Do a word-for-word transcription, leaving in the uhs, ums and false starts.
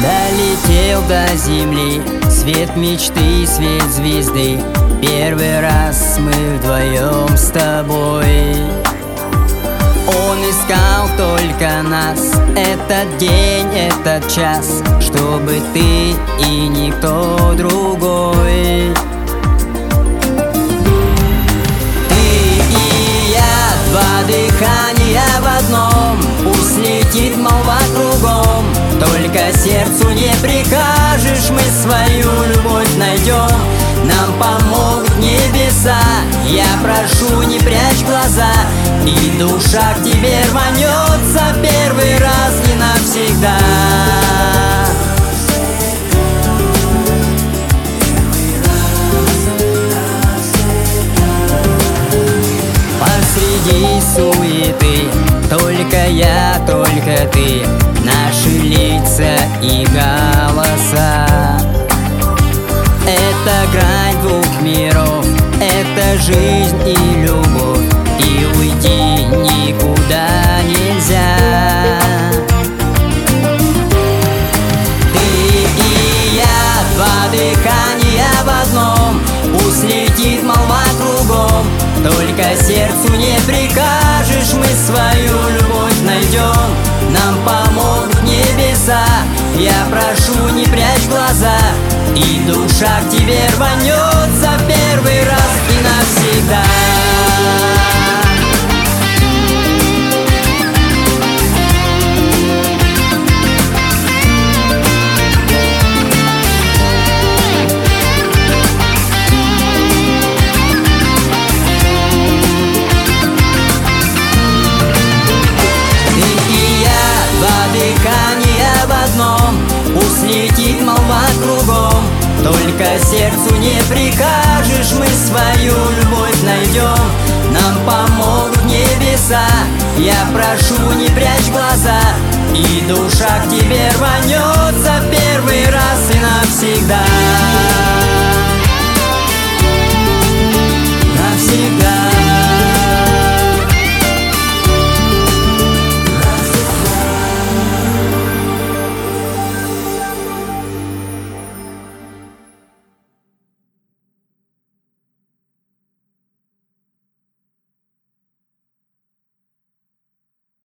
Долетел до земли свет мечты, свет звезды. Первый раз мы вдвоем с тобой. Он искал только нас, этот день, этот час, чтобы ты и никто другой. Ты и я, два дыхания в одном, пусть летит молва кругом, только сердцу не прикажешь, мы свою любовь найдем. Нам помогут небеса, я прошу, не прячь глаза, и душа к тебе рванется первый раз и навсегда. Посреди суеты только я, только ты, наши лица и голоса. Это грань двух миров, это жизнь и любовь, и уйти никуда нельзя. Ты и я, два дыхания в одном, пусть летит молва кругом, только сердцу не прикажешь, мы свою любовь найдем. Нам помогут небеса, я прошу, не прячь глаза, и душа к тебе рванется первый раз и навсегда. Дыхание в одном, пусть летит молва кругом, только сердцу не прикажешь, мы свою любовь найдем. Нам помогут небеса, я прошу, не прячь глаза, и душа к тебе рванется